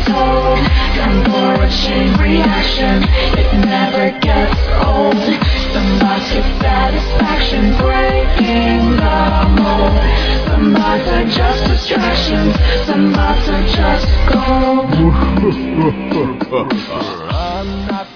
told. Time for a chain reaction, it never gets old. Some bots get satisfaction breaking the mold. Some bots are just distractions, some bots are just gold. I'm not